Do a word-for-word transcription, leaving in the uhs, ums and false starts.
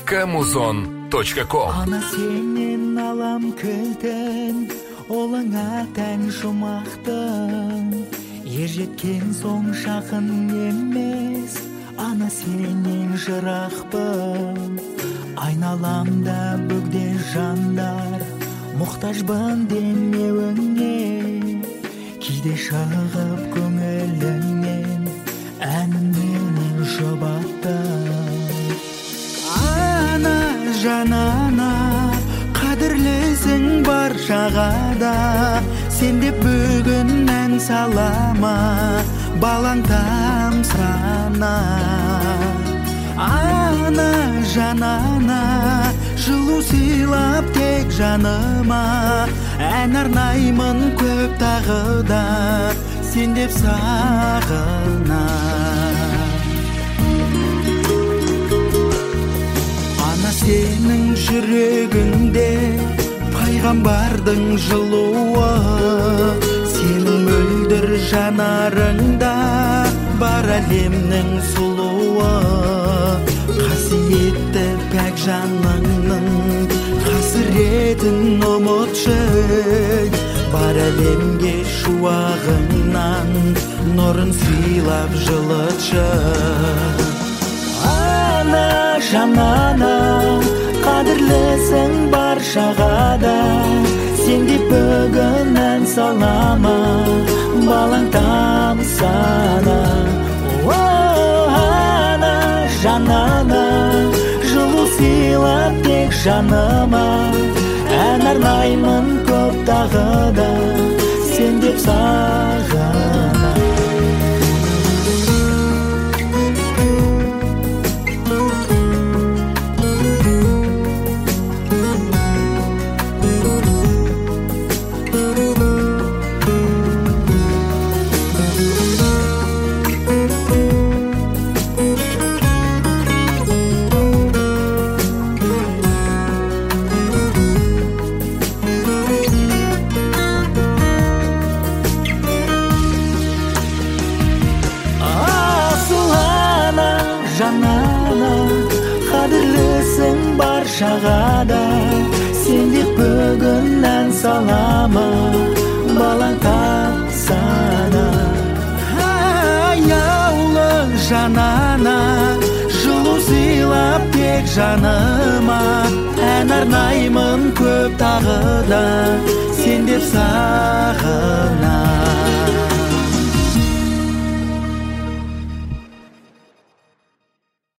камузон точка ком. Ана сенен алам кілтін, олыңа тән жұмақтың. Ер жеткен соң жақын емес, ана сенен жырақпын. Айналамда бөгде жандар, мұқтажбын демеуіңе. Кейде шығып көңіліңнен, әнімнен жұбаттым. Ана жанана, қадірлісің бар жағада. Сен деп бүгін ән салама, балаң тамсана. Ана жанана, жылу сыйлап тек жаныма. Ән арнаймын көп тағыда, сен деп сағына. Ана сенің жүрегіңде пайғамбардың жылуы, сенің мөлдір жанарыңда бар әлемнің сұлуы. Қасиетті пәк жаныңның қасіретін ұмытшы, бар әлемге шуағыңнан нұрын сыйлап жылытшы. Ана жанана, қадірлісің бар шағада. Сен деп бүгін ән салама, балаң тамсана. Ана жанана, жылу сыйлап тек жаныма. Ән арнаймын көп тағыда, сен деп сағына. Жанана, қадірлісің бар шағада. Сен деп бүгін ән салама, балаң тамсана. Аяулы жанана, жылу сыйлап тек жаныма. Ән арнаймын көп тағыда,